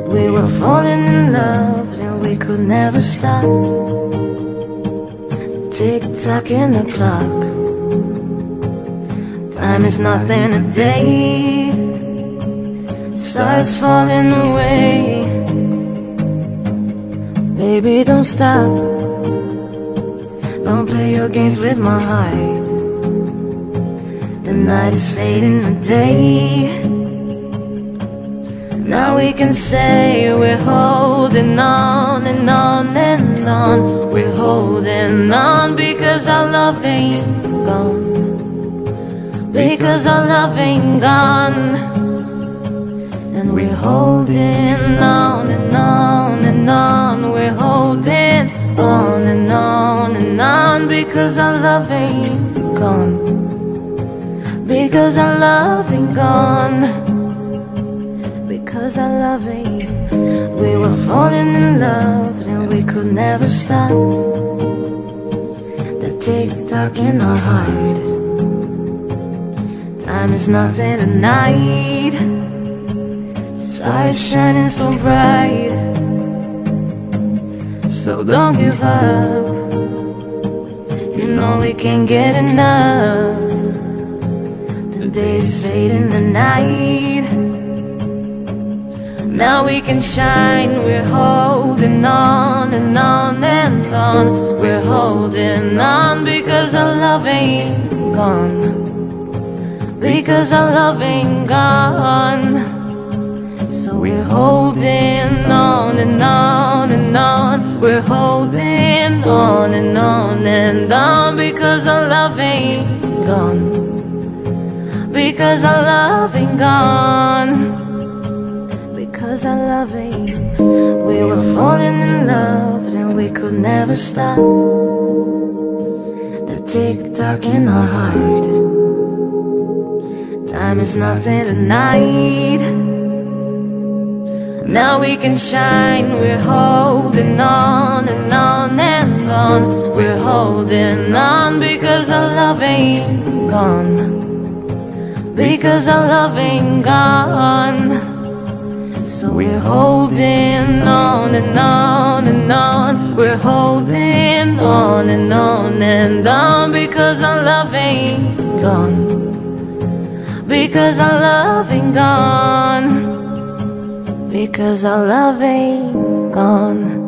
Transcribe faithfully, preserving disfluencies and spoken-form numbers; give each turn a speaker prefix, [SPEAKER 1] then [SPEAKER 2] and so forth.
[SPEAKER 1] We were falling in love and we could never stop. Tick-tock in the clock, time is nothing a day. Stars falling away. Baby, don't stop. Don't play your games with my heart. The night is fading the day. Now we can say we're holding on and on and on. We're holding on because our love ain't gone. Because our love ain't gone. And we're holding on and on and on. We're holding on and on and on because our love ain't gone. Because our love ain't gone. Because our love ain't. We were falling in love and we could never stop. The tick-tock in our heart, time is nothing tonight. Stars shining so bright. So don't give up. You know we can't get enough. The days fade in the night. Now we can shine. We're holding on and on and on. We're holding on because our love ain't gone. Because our love ain't gone. So we're holding on and on and on. We're holding on and on and on because our love ain't gone. Because our love ain't gone. Because our love ain't. We were falling in love and we could never stop. The tick-tock in our heart, time is nothing tonight. Now we can shine. We're holding on and on and on. We're holding on because our love ain't gone. Because our love ain't gone. So we're holding on and on and on. We're holding on and on and on because our love ain't gone. Because our love ain't gone. Because our love ain't gone.